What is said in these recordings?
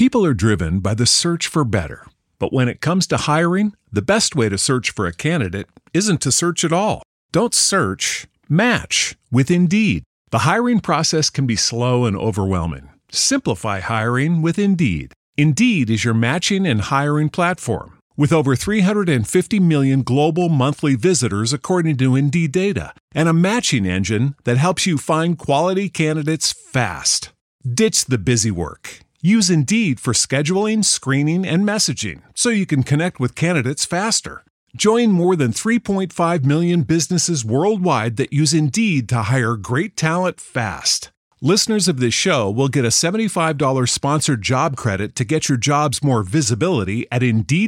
People are driven by the search for better. But when it comes to hiring, the best way to search for a candidate isn't to search at all. Don't search, match with Indeed. The hiring process can be slow and overwhelming. Simplify hiring with Indeed. Indeed is your matching and hiring platform. With over 350 million global monthly visitors according to Indeed data, and a matching engine that helps you find quality candidates fast. Ditch the busy work. Use Indeed for scheduling, screening, and messaging so you can connect with candidates faster. Join more than 3.5 million businesses worldwide that use Indeed to hire great talent fast. Listeners of this show will get a $75 sponsored job credit to get your jobs more visibility at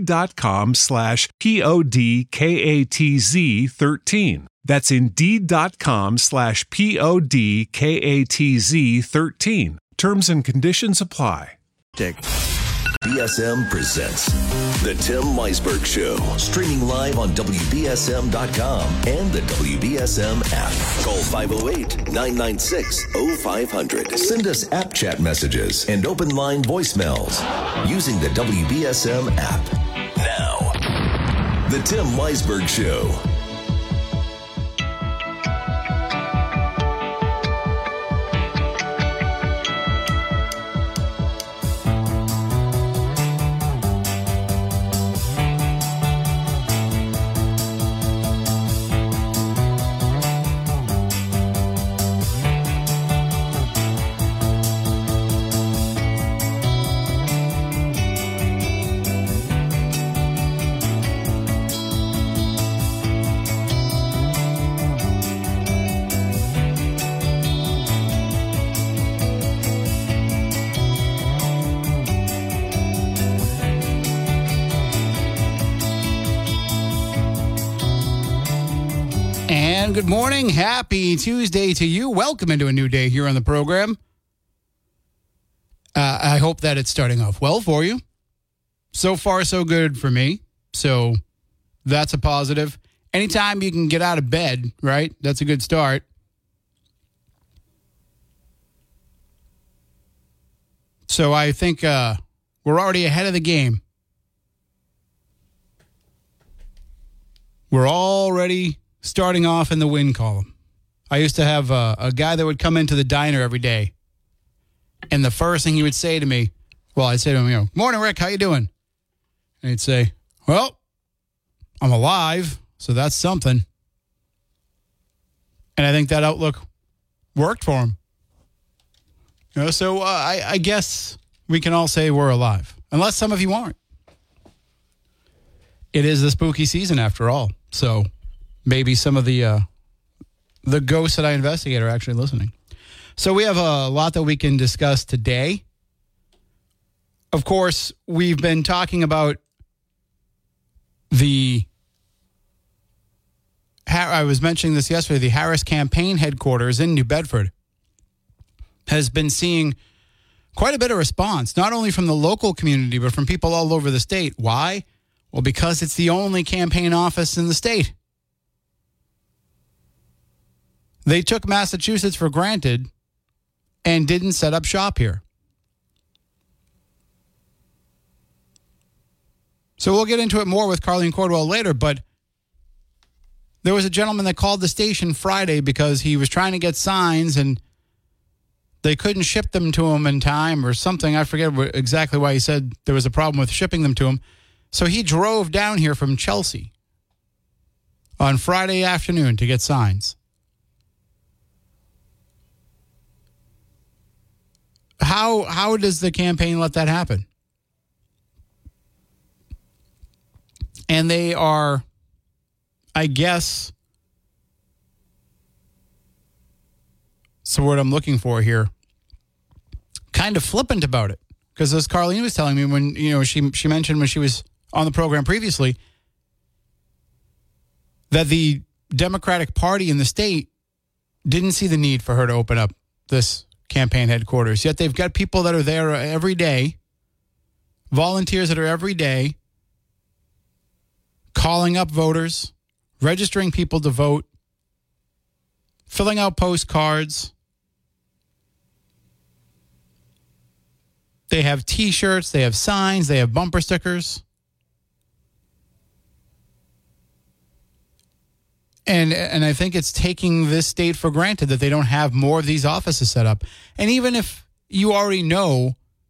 Indeed.com/PODKATZ13. That's Indeed.com/PODKATZ13. Terms and conditions apply. BSM presents The Tim Weisberg Show, streaming live on WBSM.com and the WBSM app. Call 508-996-0500. Send us app chat messages and open line voicemails using the WBSM app. Now, The Tim Weisberg Show. Good morning. Happy Tuesday to you. Welcome into a new day here on the program. I hope that it's starting off well for you. So far, so good for me. So that's a positive. Anytime you can get out of bed, right? That's a good start. So I think we're already ahead of the game. We're already starting off in the win column. I used to have a guy that would come into the diner every day. And the first thing he would say to me, well, I'd say to him, "Morning, Rick, how you doing?" And he'd say, "Well, I'm alive, so that's something." And I think that outlook worked for him. So I guess we can all say we're alive, unless some of you aren't. It is the spooky season after all, so maybe some of the ghosts that I investigate are actually listening. So we have a lot that we can discuss today. Of course, we've been talking about I was mentioning this yesterday, the Harris campaign headquarters in New Bedford has been seeing quite a bit of response, not only from the local community, but from people all over the state. Why? Well, because it's the only campaign office in the state. They took Massachusetts for granted and didn't set up shop here. So we'll get into it more with Carleen Cordwell later, but there was a gentleman that called the station Friday because he was trying to get signs and they couldn't ship them to him in time or something. I forget exactly why he said there was a problem with shipping them to him. So he drove down here from Chelsea on Friday afternoon to get signs. How does the campaign let that happen? And they are, I guess, it's the word I'm looking for here, kind of flippant about it. Because as Carleen was telling me when, she mentioned when she was on the program previously, that the Democratic Party in the state didn't see the need for her to open up this campaign headquarters. Yet they've got people that are there every day, volunteers that are every day, calling up voters, registering people to vote, filling out postcards. They have T-shirts, they have signs, they have bumper stickers. And I think it's taking this state for granted that they don't have more of these offices set up. And even if you already know,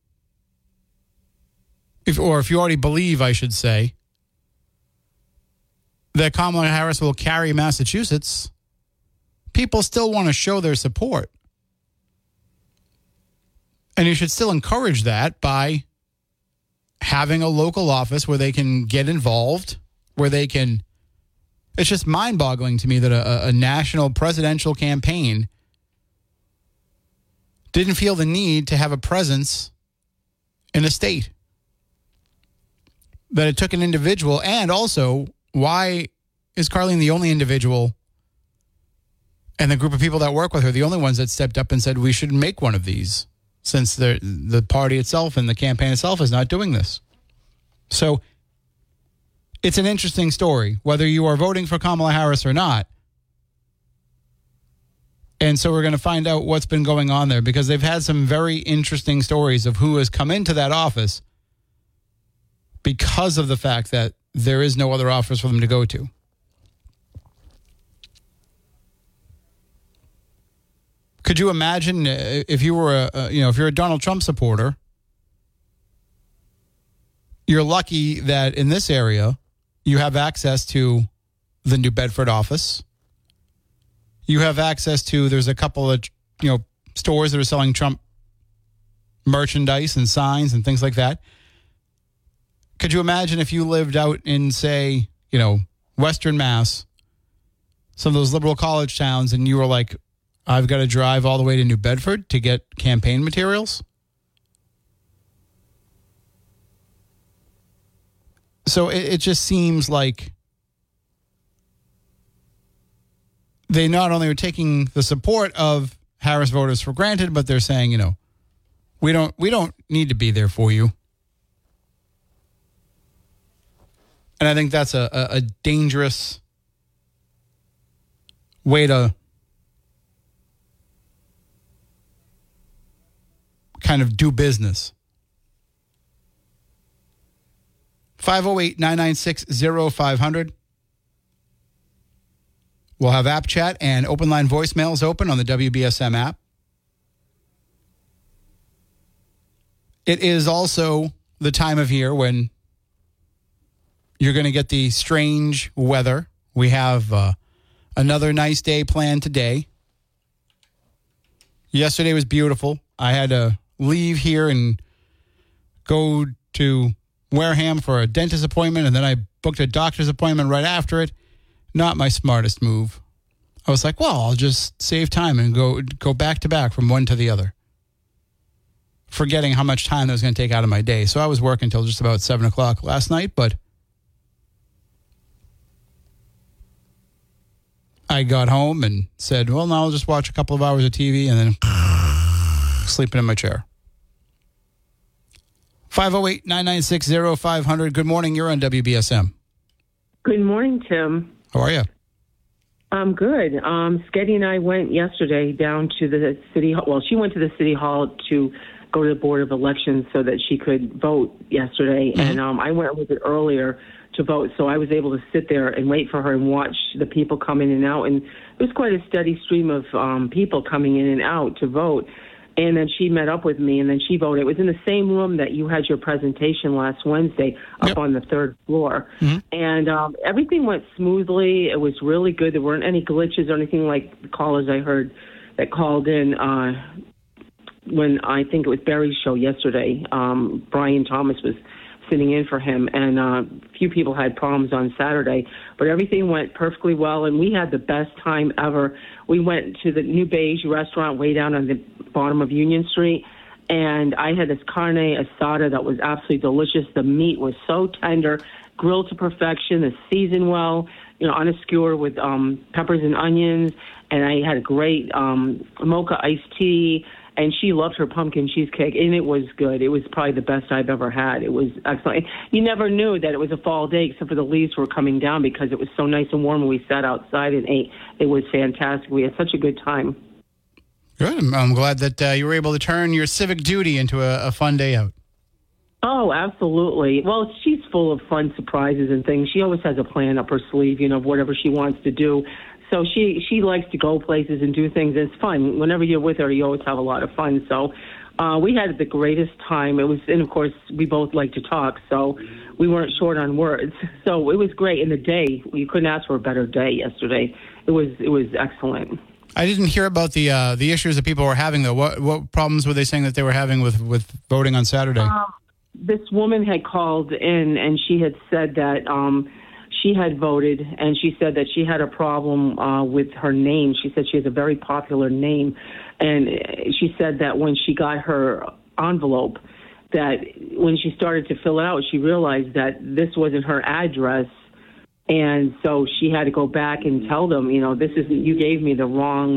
if you already believe, I should say, that Kamala Harris will carry Massachusetts, people still want to show their support. And you should still encourage that by having a local office where they can get involved, where they can... It's just mind-boggling to me that a national presidential campaign didn't feel the need to have a presence in a state. That it took an individual, and also, why is Karlene the only individual and the group of people that work with her the only ones that stepped up and said we should make one of these, since the party itself and the campaign itself is not doing this? So it's an interesting story, whether you are voting for Kamala Harris or not. And so we're going to find out what's been going on there, because they've had some very interesting stories of who has come into that office because of the fact that there is no other office for them to go to. Could you imagine if you were if you're a Donald Trump supporter, you're lucky that in this area you have access to the New Bedford office. You have access to, there's a couple of, stores that are selling Trump merchandise and signs and things like that. Could you imagine if you lived out in, say, Western Mass, some of those liberal college towns, and you were like, I've got to drive all the way to New Bedford to get campaign materials? So it just seems like they not only are taking the support of Harris voters for granted, but they're saying, we don't need to be there for you. And I think that's a dangerous way to kind of do business. 508-996-0500. We'll have app chat and open line voicemails open on the WBSM app. It is also the time of year when you're going to get the strange weather. We have another nice day planned today. Yesterday was beautiful. I had to leave here and go to Wareham for a dentist appointment, and then I booked a doctor's appointment right after it. Not my smartest move. I was like, well, I'll just save time and go back to back from one to the other, forgetting how much time that was going to take out of my day. So I was working until just about 7 o'clock last night, but I got home and said, well, now I'll just watch a couple of hours of TV and then sleeping in my chair. 508-996-0500. Good morning. You're on WBSM. Good morning, Tim. How are you? I'm good. Sketty and I went yesterday down to the city hall. Well, she went to the city hall to go to the Board of Elections so that she could vote yesterday. Mm-hmm. And I went a little bit earlier to vote, so I was able to sit there and wait for her and watch the people come in and out. And it was quite a steady stream of people coming in and out to vote. And then she met up with me, and then she voted. It was in the same room that you had your presentation last Wednesday up on the third floor. Mm-hmm. And everything went smoothly. It was really good. There weren't any glitches or anything like the callers I heard that called in when I think it was Barry's show yesterday. Brian Thomas was sitting in for him, and a few people had problems on Saturday, but everything went perfectly well, and we had the best time ever. We went to the New Beige restaurant way down on the bottom of Union Street, and I had this carne asada that was absolutely delicious. The meat was so tender, grilled to perfection, the seasoned well, on a skewer with peppers and onions, and I had a great mocha iced tea. And she loved her pumpkin cheesecake, and it was good. It was probably the best I've ever had. It was excellent. You never knew that it was a fall day, except for the leaves were coming down because it was so nice and warm when we sat outside and ate. It was fantastic. We had such a good time. Good. I'm glad that you were able to turn your civic duty into a fun day out. Oh, absolutely. Well, she's full of fun surprises and things. She always has a plan up her sleeve, of whatever she wants to do. So she likes to go places and do things. It's fun. Whenever you're with her, you always have a lot of fun. So we had the greatest time. And of course, we both like to talk, so we weren't short on words. So it was great. And the day, you couldn't ask for a better day yesterday. It was excellent. I didn't hear about the issues that people were having, though. What problems were they saying that they were having with voting on Saturday? This woman had called in, and she had said that she had voted, and she said that she had a problem with her name. She said she has a very popular name, and she said that when she got her envelope, that when she started to fill it out, she realized that this wasn't her address, and so she had to go back and tell them, this isn't, you gave me the wrong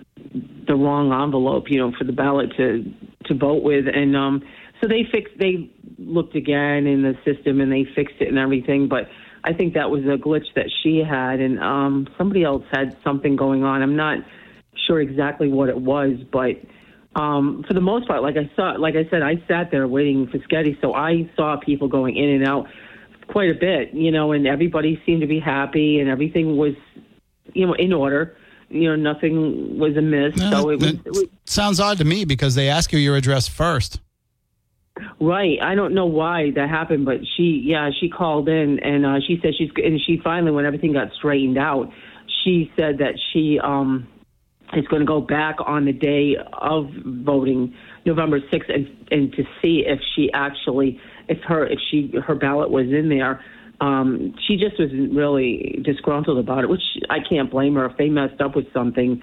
envelope, for the ballot to vote with, and so they looked again in the system and they fixed it and everything, but I think that was a glitch that she had, and somebody else had something going on. I'm not sure exactly what it was, but for the most part, like I said, I sat there waiting for Sketty, so I saw people going in and out quite a bit, and everybody seemed to be happy and everything was, in order. Nothing was amiss. No, so it was sounds odd to me because they ask you your address first. Right. I don't know why that happened, but she called in and she said she finally, when everything got straightened out, she said that she is going to go back on the day of voting, November 6th, and to see if she actually, if her ballot was in there. She just was really disgruntled about it, which I can't blame her. If they messed up with something,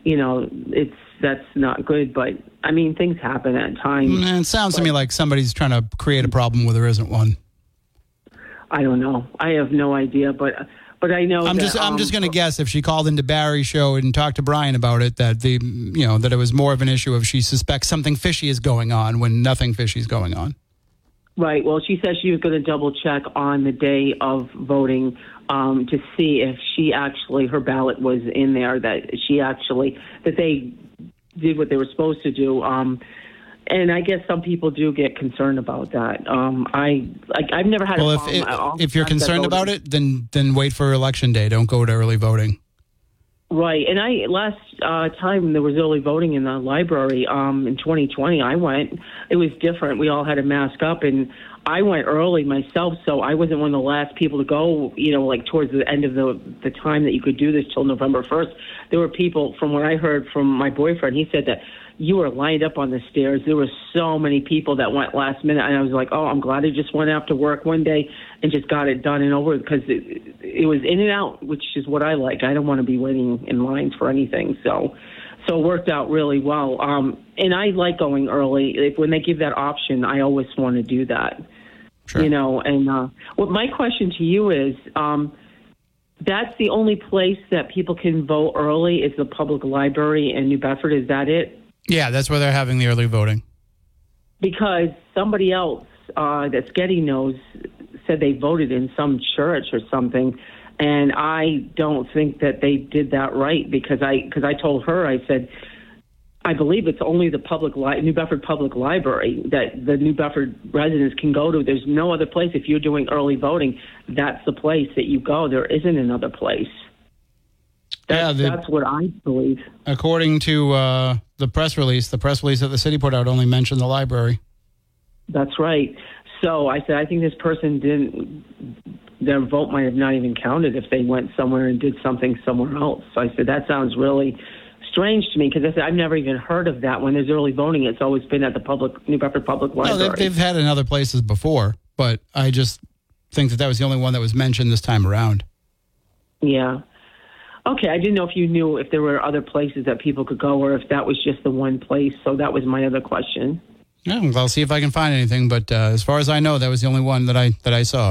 that's not good. But I mean, things happen at times. It sounds to me like somebody's trying to create a problem where there isn't one. I don't know. I have no idea, but I know. I'm just going to guess if she called into Barry's show and talked to Brian about it, that that it was more of an issue of she suspects something fishy is going on when nothing fishy is going on. Right. Well, she said she was going to double check on the day of voting to see if her ballot was in there, that they did what they were supposed to do. And I guess some people do get concerned about that. I've never had a problem. If you're concerned about it, then wait for Election Day. Don't go to early voting. Right. And last time there was early voting in the library in 2020, I went. It was different. We all had to mask up, and I went early myself, so I wasn't one of the last people to go, like towards the end of the time that you could do this till November 1st. There were people, from what I heard from my boyfriend, he said that you were lined up on the stairs. There were so many people that went last minute, and I was like, oh, I'm glad I just went after work one day and just got it done and over, because it was in and out, which is what I like. I don't want to be waiting in lines for anything, so it worked out really well. And I like going early. When they give that option, I always want to do that. Sure. And well, my question to you is, that's the only place that people can vote early is the public library in New Bedford. Is that it? Yeah, that's where they're having the early voting. Because somebody else that Sketty knows said they voted in some church or something, and I don't think that they did that right, because I told her, I said, I believe it's only the New Bedford Public Library that the New Bedford residents can go to. There's no other place. If you're doing early voting, that's the place that you go. There isn't another place. That's what I believe. According to the press release that the city put out only mentioned the library. That's right. So I said, I think this person their vote might have not even counted if they went somewhere and did something somewhere else. So I said, that sounds really strange to me, because I said, I've never even heard of that. When there's early voting, it's always been at the New Bedford Public Library. No, they've had it in other places before, but I just think that was the only one that was mentioned this time around. Yeah. Okay, I didn't know if you knew if there were other places that people could go, or if that was just the one place. So that was my other question. Yeah, well, I'll see if I can find anything. But as far as I know, that was the only one that I saw.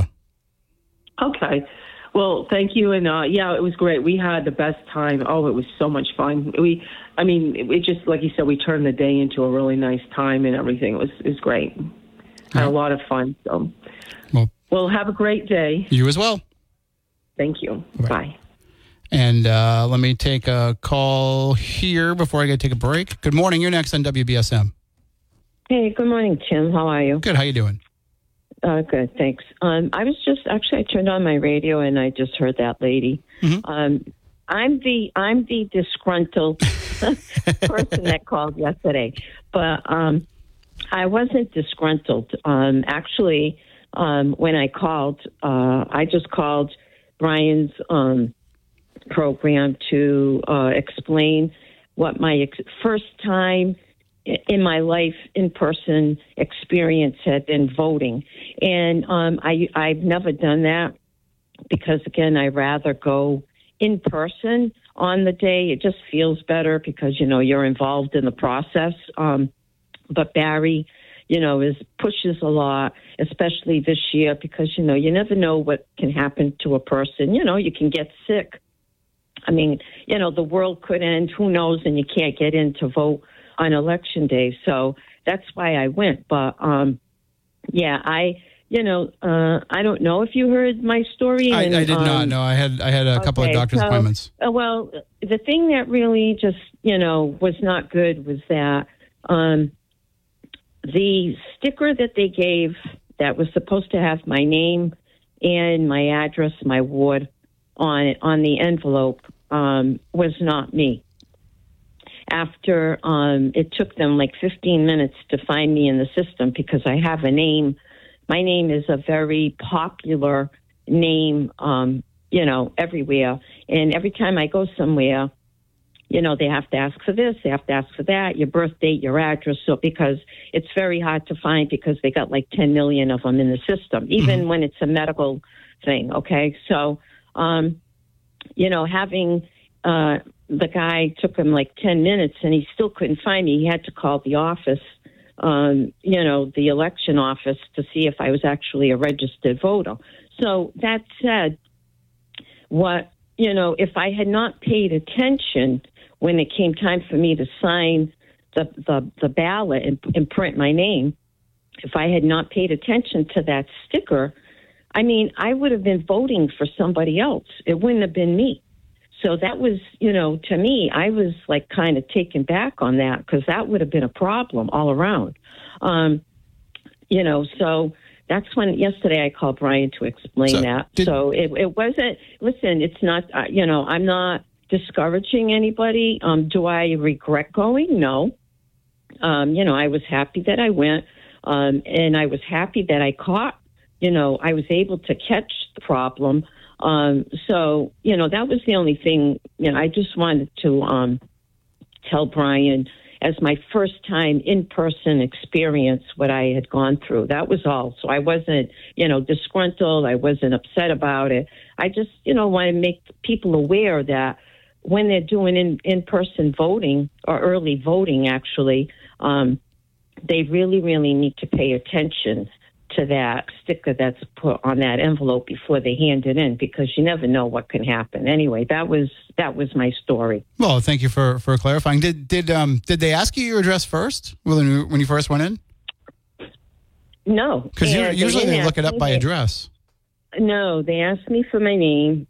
Okay. Well, thank you. And it was great. We had the best time. Oh, it was so much fun. It just, like you said, we turned the day into a really nice time and everything. It was great. Had a lot of fun. So, well, have a great day. You as well. Thank you. Bye. And let me take a call here before I got to take a break. Good morning. You're next on WBSM. Hey, good morning, Tim. How are you? Good. How you doing? Good, thanks. I was just I turned on my radio and I just heard that lady. Mm-hmm. I'm the disgruntled person that called yesterday, but I wasn't disgruntled. Actually, when I called, I just called Brian's program to explain what my first time in my life in-person experience had been voting. And I've never done that because, again, I rather go in person on the day. It just feels better because, you're involved in the process. But Barry, pushes a lot, especially this year because, you never know what can happen to a person. You can get sick. I mean, the world could end. Who knows? And you can't get in to vote on election day. So that's why I went. But, I don't know if you heard my story. I did not. No, I had a couple of doctor's appointments. Well, the thing that really just, was not good was that the sticker that they gave that was supposed to have my name and my address, my ward on it, on the envelope, was not me. After it took them like 15 minutes to find me in the system because I have a name. My name is a very popular name, everywhere. And every time I go somewhere, they have to ask for this, they have to ask for that, your birth date, your address. So because it's very hard to find because they got like 10 million of them in the system, even when it's a medical thing. Okay. So, having, the guy took him like 10 minutes and he still couldn't find me. He had to call the office, the election office to see if I was actually a registered voter. So that said, if I had not paid attention when it came time for me to sign the ballot and print my name, if I had not paid attention to that sticker, I mean, I would have been voting for somebody else. It wouldn't have been me. So that was, to me, I was like kind of taken back on that because that would have been a problem all around. So that's when yesterday I called Brian to explain that. So it wasn't, listen, it's not, I'm not discouraging anybody. Do I regret going? No. I was happy that I went and I was happy that I caught, I was able to catch the problem. So, that was the only thing, I just wanted to tell Brian as my first time in-person experience what I had gone through. That was all. So I wasn't, disgruntled. I wasn't upset about it. I just, want to make people aware that when they're doing in-person voting or early voting, actually, they really, really need to pay attention to that sticker that's put on that envelope before they hand it in because you never know what can happen. Anyway, that was my story. Well, thank you for clarifying. Did they ask you your address first when you first went in? No. Because usually they look it up by address. No, they asked me for my name.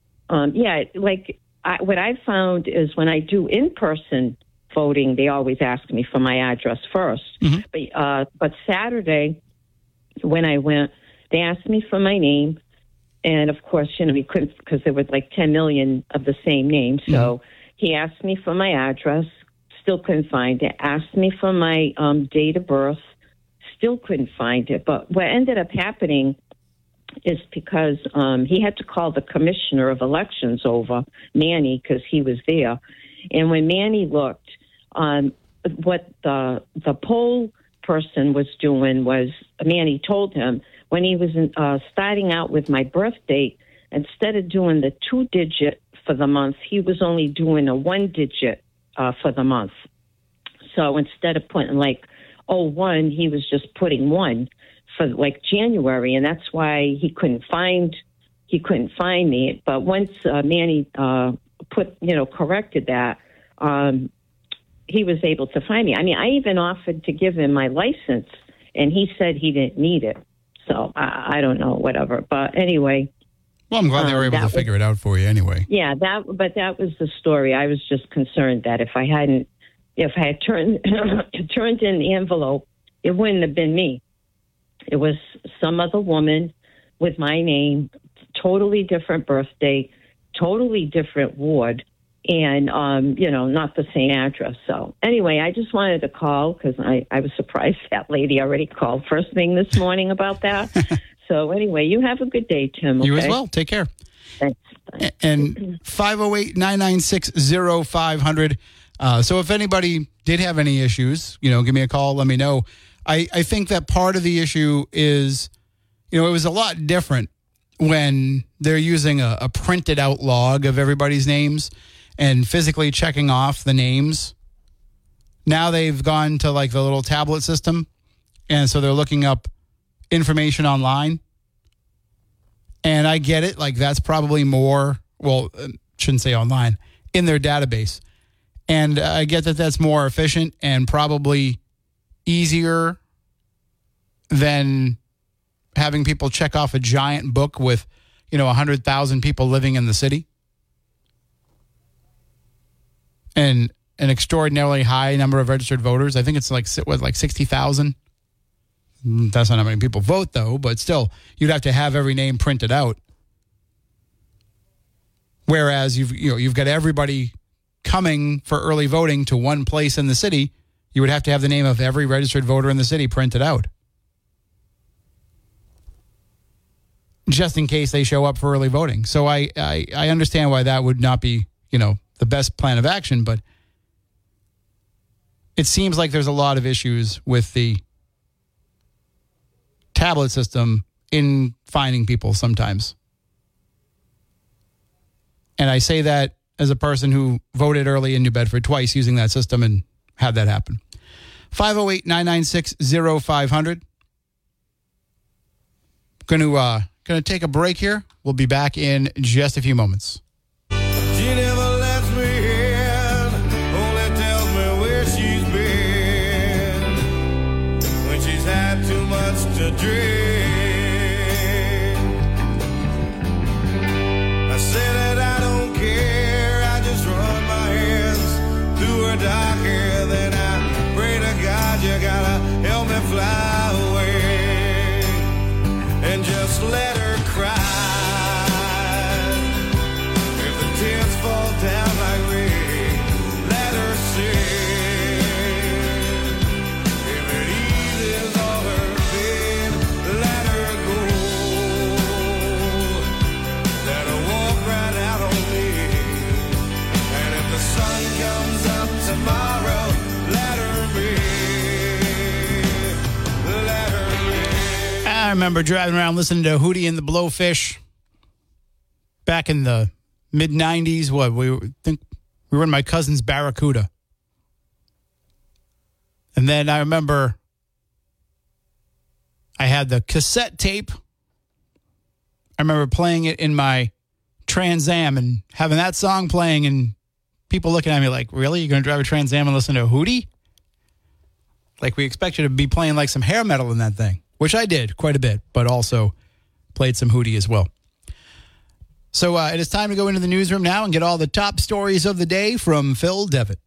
What I found is when I do in-person voting, they always ask me for my address first. Mm-hmm. But Saturday, when I went, they asked me for my name. And, of course, we couldn't because there was like 10 million of the same name. So he asked me for my address, still couldn't find it. Asked me for my date of birth, still couldn't find it. But what ended up happening is because he had to call the commissioner of elections over, Manny, because he was there. And when Manny looked, what the poll person was doing was, Manny told him, when he was starting out with my birth date, instead of doing the 2-digit for the month, he was only doing a 1-digit for the month. So instead of putting like 01, he was just putting 1 for like January, and that's why he couldn't find me. But once Manny corrected that, he was able to find me. I mean, I even offered to give him my license, and he said he didn't need it. So I don't know, whatever. But anyway, Well, I'm glad they were able to figure it out for you anyway. Yeah, that was the story. I was just concerned that if I had turned in the envelope, it wouldn't have been me. It was some other woman with my name, totally different birthday, totally different ward, and, not the same address. So anyway, I just wanted to call because I was surprised that lady already called first thing this morning about that. So anyway, you have a good day, Tim. Okay? You as well. Take care. Thanks. And 508-996-0500. So if anybody did have any issues, give me a call. Let me know. I think that part of the issue is, it was a lot different when they're using a printed out log of everybody's names and physically checking off the names. Now they've gone to like the little tablet system. And so they're looking up information online. And I get it. Like that's probably more, shouldn't say online, in their database. And I get that that's more efficient and probably easier than having people check off a giant book with, 100,000 people living in the city. And an extraordinarily high number of registered voters. I think it's like 60,000. That's not how many people vote, though, but still, you'd have to have every name printed out. Whereas you've got everybody coming for early voting to one place in the city, you would have to have the name of every registered voter in the city printed out. Just in case they show up for early voting. So I understand why that would not be, the best plan of action, but it seems like there's a lot of issues with the tablet system in finding people sometimes. And I say that as a person who voted early in New Bedford twice using that system and had that happen. 508-996-0500. Going to take a break here. We'll be back in just a few moments. She never lets me in, only tells me where she's been when she's had too much to drink. I said that I don't care, I just run my hands through her dark hair, then I pray to God you gotta help me fly away and just let her cry. If the tears fall down like rain, let her sing. If it eases all her pain, let her go. Let her walk right out on me. And if the sun comes up tomorrow, let her be. Let her be. I remember driving around listening to Hootie and the Blowfish back in the mid-'90s. We were in my cousin's Barracuda. And then I remember I had the cassette tape. I remember playing it in my Trans Am and having that song playing and people looking at me like, really? You're going to drive a Trans Am and listen to Hootie? Like we expect you to be playing like some hair metal in that thing, which I did quite a bit, but also played some Hootie as well. So it is time to go into the newsroom now and get all the top stories of the day from Phil Devitt.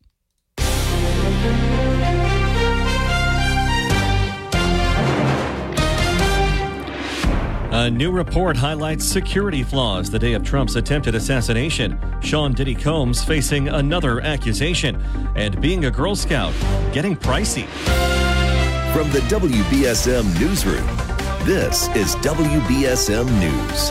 A new report highlights security flaws the day of Trump's attempted assassination. Sean Diddy Combs facing another accusation. And being a Girl Scout getting pricey. From the WBSM Newsroom, this is WBSM News.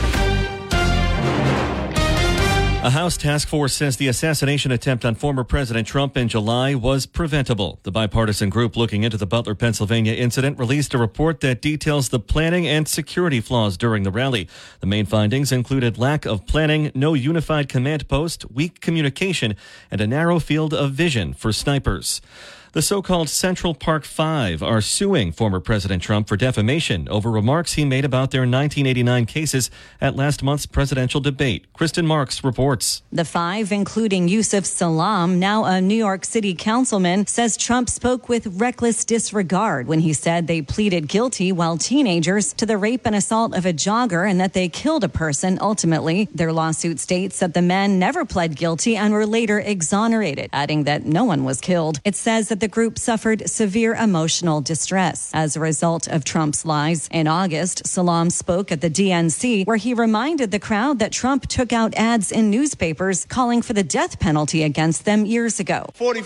A House task force says the assassination attempt on former President Trump in July was preventable. The bipartisan group looking into the Butler, Pennsylvania incident released a report that details the planning and security flaws during the rally. The main findings included lack of planning, no unified command post, weak communication, and a narrow field of vision for snipers. The so-called Central Park Five are suing former President Trump for defamation over remarks he made about their 1989 cases at last month's presidential debate. Kristen Marks reports. The five, including Yusuf Salaam, now a New York City councilman, says Trump spoke with reckless disregard when he said they pleaded guilty while teenagers to the rape and assault of a jogger and that they killed a person ultimately. Their lawsuit states that the men never pled guilty and were later exonerated, adding that no one was killed. It says that the group suffered severe emotional distress as a result of Trump's lies. In August, Salaam spoke at the DNC, where he reminded the crowd that Trump took out ads in newspapers calling for the death penalty against them years ago.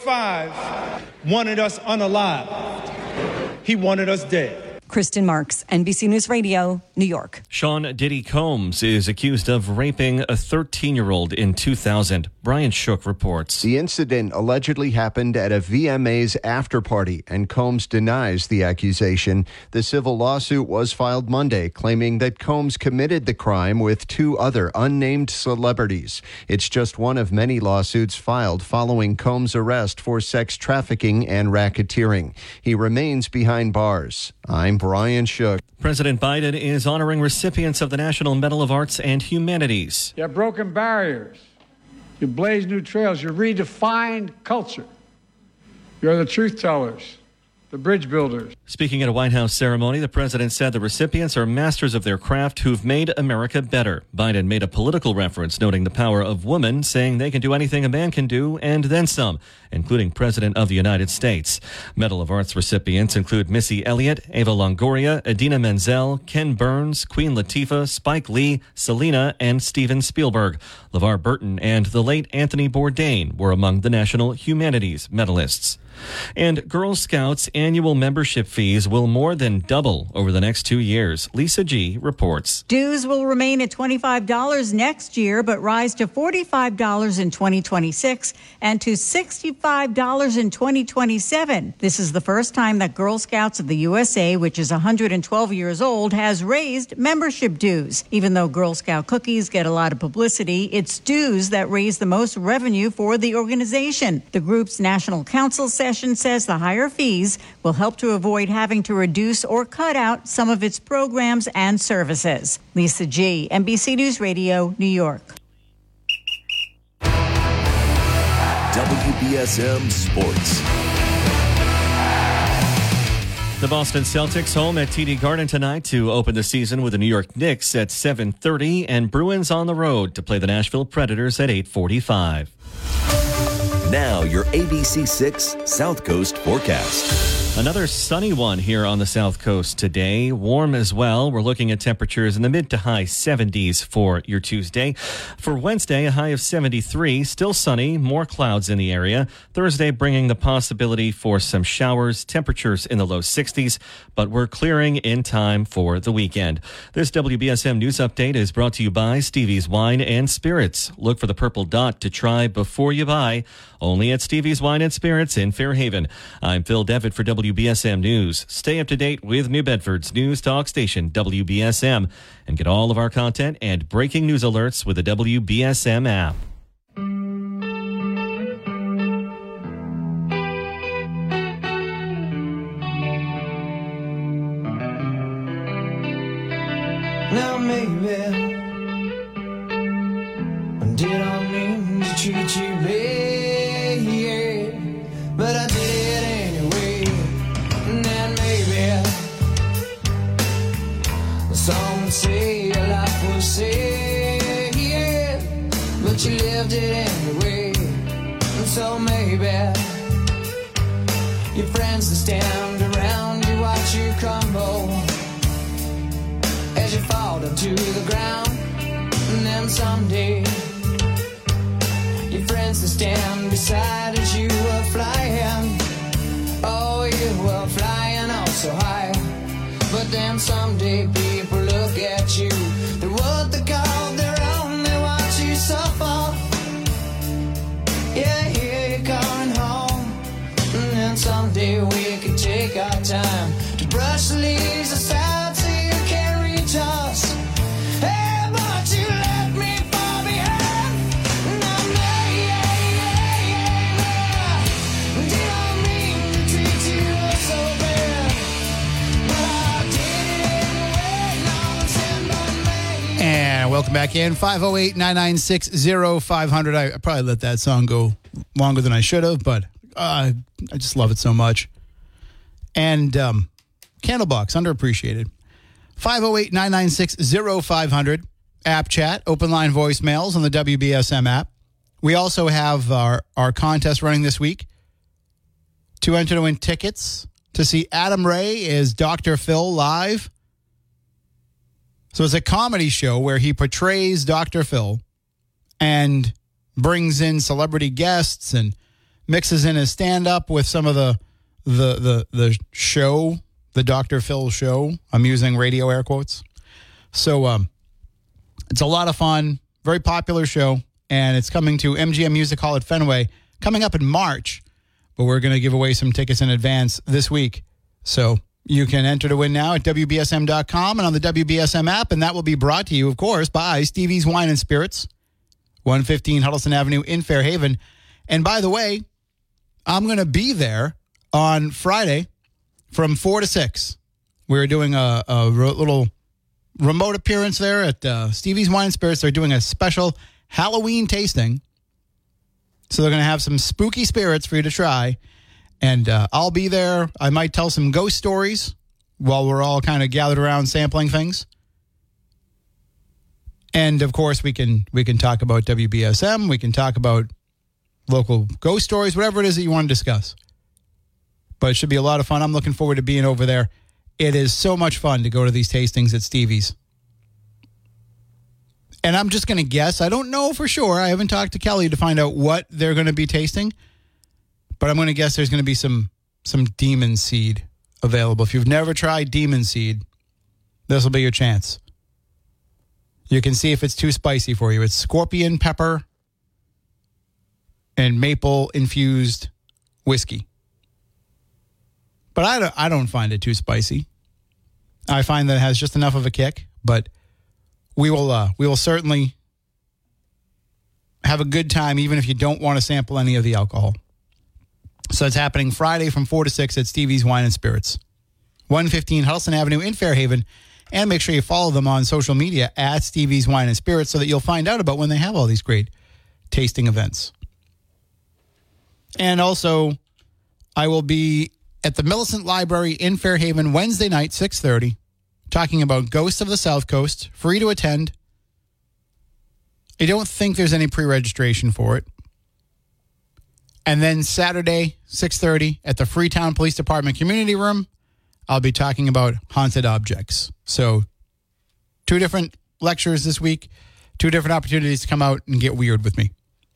45 wanted us unalive. He wanted us dead. Kristen Marks, NBC News Radio, New York. Sean Diddy Combs is accused of raping a 13-year-old in 2000. Brian Shook reports. The incident allegedly happened at a VMA's after party, and Combs denies the accusation. The civil lawsuit was filed Monday, claiming that Combs committed the crime with two other unnamed celebrities. It's just one of many lawsuits filed following Combs' arrest for sex trafficking and racketeering. He remains behind bars. I'm Brian Shook. President Biden is honoring recipients of the National Medal of Arts and Humanities. You have broken barriers. You blaze new trails. You redefined culture. You're the truth tellers, the bridge builders. Speaking at a White House ceremony, the president said the recipients are masters of their craft who've made America better. Biden made a political reference, noting the power of women, saying they can do anything a man can do and then some, including President of the United States. Medal of Arts recipients include Missy Elliott, Ava Longoria, Idina Menzel, Ken Burns, Queen Latifah, Spike Lee, Selena, and Steven Spielberg. LeVar Burton and the late Anthony Bourdain were among the National Humanities medalists. And Girl Scouts annual membership fees will more than double over the next 2 years. Lisa G. reports. Dues will remain at $25 next year, but rise to $45 in 2026 and to $65 in 2027. This is the first time that Girl Scouts of the USA, which is 112 years old, has raised membership dues. Even though Girl Scout cookies get a lot of publicity, it's dues that raise the most revenue for the organization. The group's National Council session says the higher fees will help to avoid having to reduce or cut out some of its programs and services. Lisa G., NBC News Radio, New York. WBSM Sports. The Boston Celtics home at TD Garden tonight to open the season with the New York Knicks at 7:30 and Bruins on the road to play the Nashville Predators at 8:45. Now your ABC6 South Coast forecast. Another sunny one here on the South Coast today. Warm as well. We're looking at temperatures in the mid to high 70s for your Tuesday. For Wednesday, a high of 73. Still sunny, more clouds in the area. Thursday bringing the possibility for some showers. Temperatures in the low 60s, but we're clearing in time for the weekend. This WBSM News Update is brought to you by Stevie's Wine and Spirits. Look for the purple dot to try before you buy. Only at Stevie's Wine and Spirits in Fairhaven. I'm Phil Devitt for WBSM News. Stay up to date with New Bedford's news talk station, WBSM, and get all of our content and breaking news alerts with the WBSM app. Now maybe I did I mean to treat you bad, but I did it anyway. And then maybe some would say your life was sad, but you lived it anyway. And so maybe your friends that stand around you watch you crumble as you fall to the ground. And then someday your friends that stand beside as you were flying, oh, you were flying oh so high. But then someday people look at you, they're what they call their own, they watch you suffer. Yeah, here you're coming home. And then someday we can take our time to brush the leaves aside so you can reach us. Hey, but you left me far behind. And I'm there, did I mean And welcome back in. 508-996-0500. I probably let that song go longer than I should have, but I just love it so much. And Candlebox, underappreciated. 508-996-0500. App chat, open line voicemails on the WBSM app. We also have our contest running this week to enter to win tickets to see Adam Ray as Dr. Phil live. So it's a comedy show where he portrays Dr. Phil and brings in celebrity guests and mixes in his stand-up with some of the show, the Dr. Phil show. I'm using radio air quotes. So it's a lot of fun, very popular show, and it's coming to MGM Music Hall at Fenway coming up in March, but we're going to give away some tickets in advance this week. So you can enter to win now at WBSM.com and on the WBSM app, and that will be brought to you, of course, by Stevie's Wine and Spirits, 115 Huddleston Avenue in Fairhaven. And by the way, I'm going to be there on Friday from 4 to 6. We're doing a little remote appearance there at Stevie's Wine and Spirits. They're doing a special Halloween tasting. So they're going to have some spooky spirits for you to try. And I'll be there. I might tell some ghost stories while we're all kind of gathered around sampling things. And, of course, we can talk about WBSM. We can talk about local ghost stories, whatever it is that you want to discuss. But it should be a lot of fun. I'm looking forward to being over there. It is so much fun to go to these tastings at Stevie's. And I'm just going to guess. I don't know for sure. I haven't talked to Kelly to find out what they're going to be tasting. But I'm going to guess there's going to be some Demon Seed available. If you've never tried Demon Seed, this will be your chance. You can see if it's too spicy for you. It's scorpion pepper and maple infused whiskey. But I don't find it too spicy. I find that it has just enough of a kick. But we will certainly have a good time, even if you don't want to sample any of the alcohol. So it's happening Friday from 4 to 6 at Stevie's Wine and Spirits, 115 Huddleston Avenue in Fairhaven. And make sure you follow them on social media at Stevie's Wine and Spirits so that you'll find out about when they have all these great tasting events. And also, I will be at the Millicent Library in Fairhaven Wednesday night, 6:30, talking about Ghosts of the South Coast, free to attend. I don't think there's any pre-registration for it. And then Saturday, 6:30, at the Freetown Police Department Community Room, I'll be talking about haunted objects. So 2 different lectures this week, 2 different opportunities to come out and get weird with me.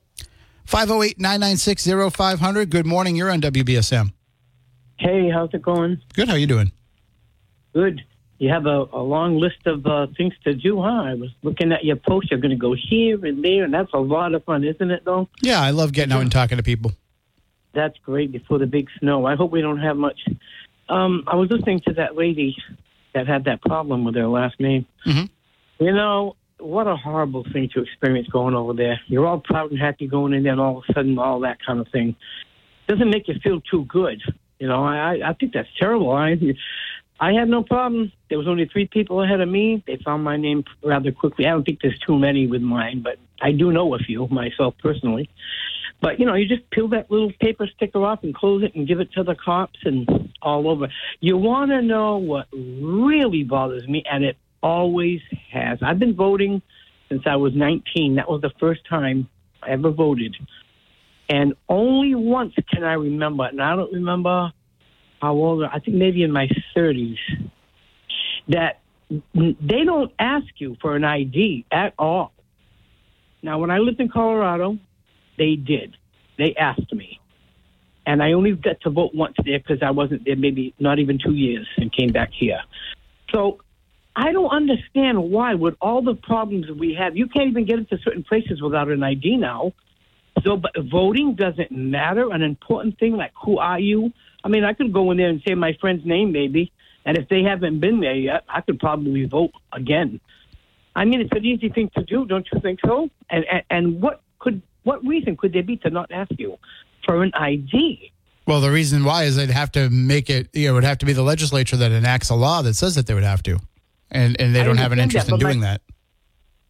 508-996-0500. Good morning. You're on WBSM. Hey, how's it going? Good. How you doing? Good. You have a long list of things to do, huh? I was looking at your post. You're going to go here and there, and that's a lot of fun, isn't it, though? Yeah, I love getting out and talking to people. That's great before the big snow. I hope we don't have much. I was listening to that lady that had that problem with her last name. Mm-hmm. You know, what a horrible thing to experience going over there. You're all proud and happy going in there, and all of a sudden, all that kind of thing. Doesn't make you feel too good. You know, I think that's terrible. I had no problem. There was only 3 people ahead of me. They found my name rather quickly. I don't think there's too many with mine, but I do know a few myself personally. But, you know, you just peel that little paper sticker off and close it and give it to the cops and all over. You want to know what really bothers me, and it always has. I've been voting since I was 19. That was the first time I ever voted. And only once can I remember, and I don't remember how old, I think maybe in my 30s, that they don't ask you for an ID at all. Now, when I lived in Colorado, they did. They asked me. And I only got to vote once there because I wasn't there maybe not even 2 years and came back here. So I don't understand why, with all the problems we have, you can't even get into certain places without an ID now. So, but voting doesn't matter. An important thing like who are you? I mean, I could go in there and say my friend's name maybe, and if they haven't been there yet, I could probably vote again. I mean, it's an easy thing to do, don't you think so? And what reason could there be to not ask you for an ID? Well, the reason why is they'd have to make it, it would have to be the legislature that enacts a law that says that they would have to. And they don't have an interest in doing that.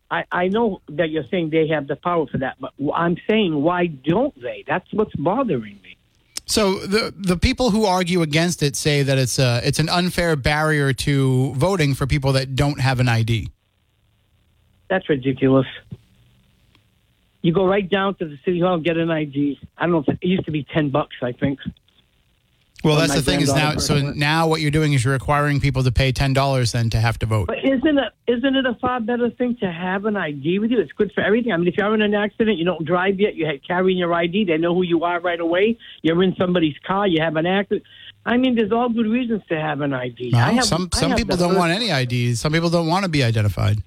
I know that you're saying they have the power for that, but I'm saying, why don't they? That's what's bothering me. So the people who argue against it say that it's an unfair barrier to voting for people that don't have an ID. That's ridiculous. You go right down to the city hall and get an ID. I don't know if it used to be $10, I think. Well, that's the thing is now what you're doing is you're requiring people to pay $10 then to have to vote. But isn't it a far better thing to have an ID with you? It's good for everything. I mean, if you're in an accident, you don't drive yet, you're carrying your ID, they know who you are right away. You're in somebody's car, you have an accident. I mean, there's all good reasons to have an ID. No, some people don't want any IDs. Some people don't want to be identified.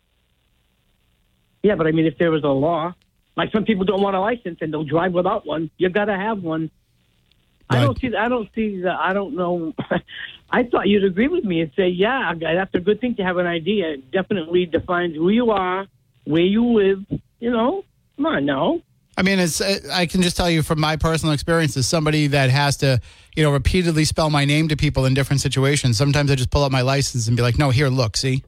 Yeah, but I mean, if there was a law, like some people don't want a license and they'll drive without one, you got to have one. Right. I don't know. I thought you'd agree with me and say, yeah, that's a good thing to have an ID. It definitely defines who you are, where you live. Come on, no. I mean, I can just tell you from my personal experience as somebody that has to, repeatedly spell my name to people in different situations. Sometimes I just pull out my license and be like, no, here, look, see?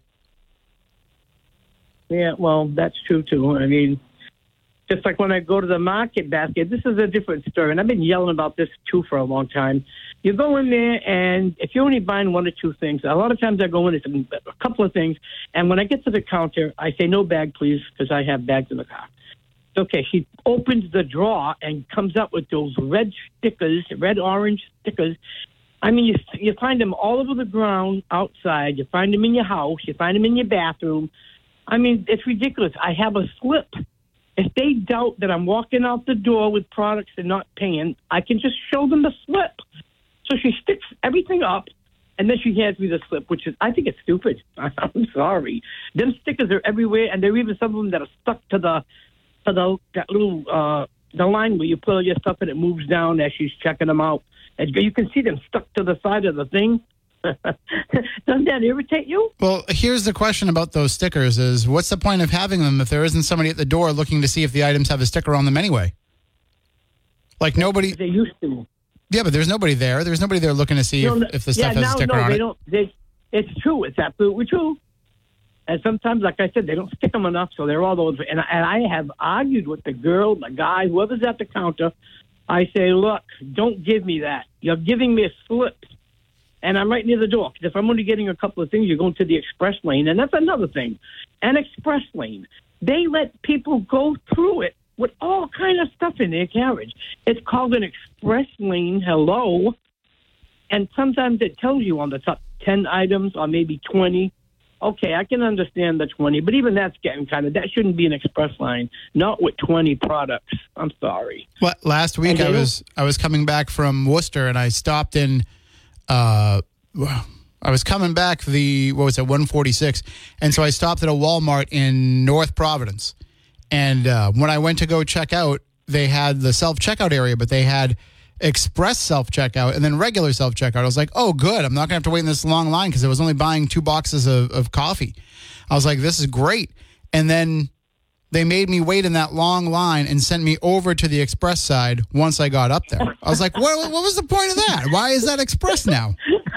Yeah, well, that's true, too. I mean, just like when I go to the market basket, this is a different story, and I've been yelling about this, too, for a long time. You go in there, and if you're only buying one or two things, a lot of times I go in, it's a couple of things, and when I get to the counter, I say, no bag, please, because I have bags in the car. Okay, she opens the drawer and comes up with those red orange stickers. I mean, you find them all over the ground outside. You find them in your house. You find them in your bathroom. I mean, it's ridiculous. I have a slip. If they doubt that I'm walking out the door with products and not paying, I can just show them the slip. So she sticks everything up, and then she hands me the slip, which is, I think it's stupid. I'm sorry. Them stickers are everywhere, and there are even some of them that are stuck to that little the line where you put all your stuff and it moves down as she's checking them out. And you can see them stuck to the side of the thing. Doesn't that irritate you? Well, here's the question about those stickers is, what's the point of having them if there isn't somebody at the door looking to see if the items have a sticker on them anyway? Like nobody... They used to. Yeah, but there's nobody there. There's nobody there looking to see if the stuff has a sticker on it. It's true. It's absolutely true. And sometimes, like I said, they don't stick them enough, so they're all those. And I have argued with the girl, the guy, whoever's at the counter. I say, look, don't give me that. You're giving me a slip. And I'm right near the door. Because if I'm only getting a couple of things, you're going to the express lane. And that's another thing. An express lane. They let people go through it with all kind of stuff in their carriage. It's called an express lane. Hello. And sometimes it tells you on the top 10 items or maybe 20. Okay, I can understand the 20. But even that's getting that shouldn't be an express line. Not with 20 products. I'm sorry. Well, last week I was coming back from Worcester and I stopped in... I was coming back 146, and so I stopped at a Walmart in North Providence. And when I went to go check out, they had the self-checkout area, but they had express self-checkout and then regular self-checkout. I was like, oh, good. I'm not going to have to wait in this long line because I was only buying 2 boxes of coffee. I was like, this is great. And then they made me wait in that long line and sent me over to the express side once I got up there. I was like, what was the point of that? Why is that express now?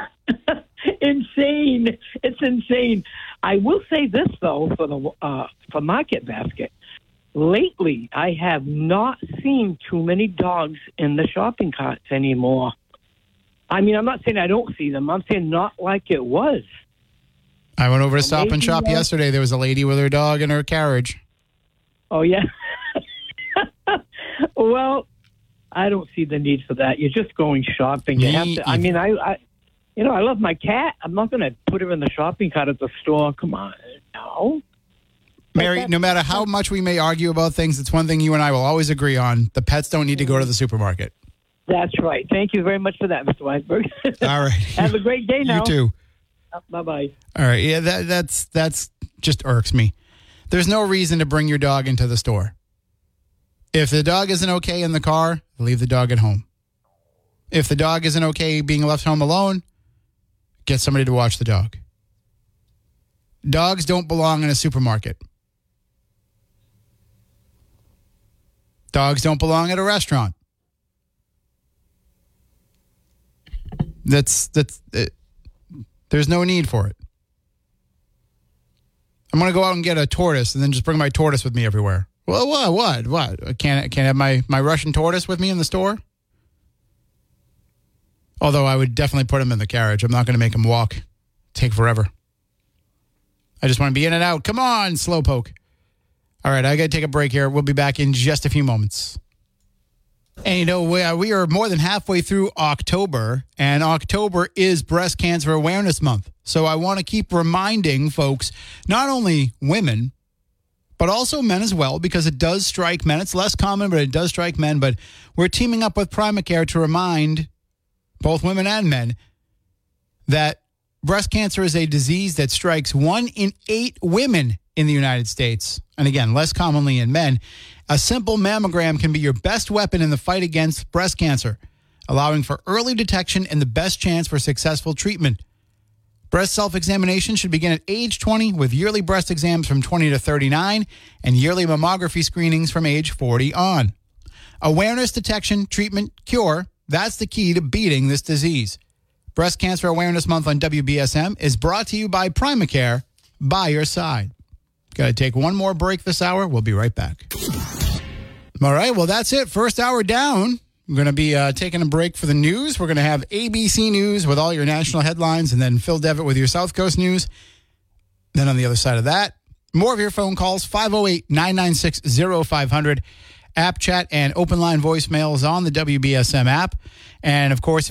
Insane. It's insane. I will say this, though, for Market Basket. Lately, I have not seen too many dogs in the shopping carts anymore. I mean, I'm not saying I don't see them. I'm saying not like it was. I went over to Stop and Shop yesterday. There was a lady with her dog in her carriage. Oh, yeah. Well, I don't see the need for that. You're just going shopping. You have to. I mean, I love my cat. I'm not going to put her in the shopping cart at the store. Come on. No. Mary, no matter how much we may argue about things, it's one thing you and I will always agree on. The pets don't need to go to the supermarket. That's right. Thank you very much for that, Mr. Weisberg. All right. Have a great day now. You too. Bye-bye. All right. Yeah, that's just irks me. There's no reason to bring your dog into the store. If the dog isn't okay in the car, leave the dog at home. If the dog isn't okay being left home alone, get somebody to watch the dog. Dogs don't belong in a supermarket. Dogs don't belong at a restaurant. There's no need for it. I'm going to go out and get a tortoise and then just bring my tortoise with me everywhere. Well, what? Can't have my Russian tortoise with me in the store? Although I would definitely put him in the carriage. I'm not going to make him walk. Take forever. I just want to be in and out. Come on, Slowpoke. All right, I got to take a break here. We'll be back in just a few moments. And, you know, we are more than halfway through October, and October is Breast Cancer Awareness Month. So I want to keep reminding folks, not only women, but also men as well, because it does strike men. It's less common, but it does strike men. But we're teaming up with Primacare to remind both women and men that breast cancer is a disease that strikes 1 in 8 women in the United States. And again, less commonly in men. A simple mammogram can be your best weapon in the fight against breast cancer, allowing for early detection and the best chance for successful treatment. Breast self-examination should begin at age 20 with yearly breast exams from 20 to 39 and yearly mammography screenings from age 40 on. Awareness, detection, treatment, cure, that's the key to beating this disease. Breast Cancer Awareness Month on WBSM is brought to you by Primacare, by your side. Got to take one more break this hour. We'll be right back. All right, well, that's it. First hour down. We're going to be taking a break for the news. We're going to have ABC News with all your national headlines, and then Phil Devitt with your South Coast news. Then on the other side of that, more of your phone calls, 508-996-0500. App chat and open line voicemails on the WBSM app. And, of course,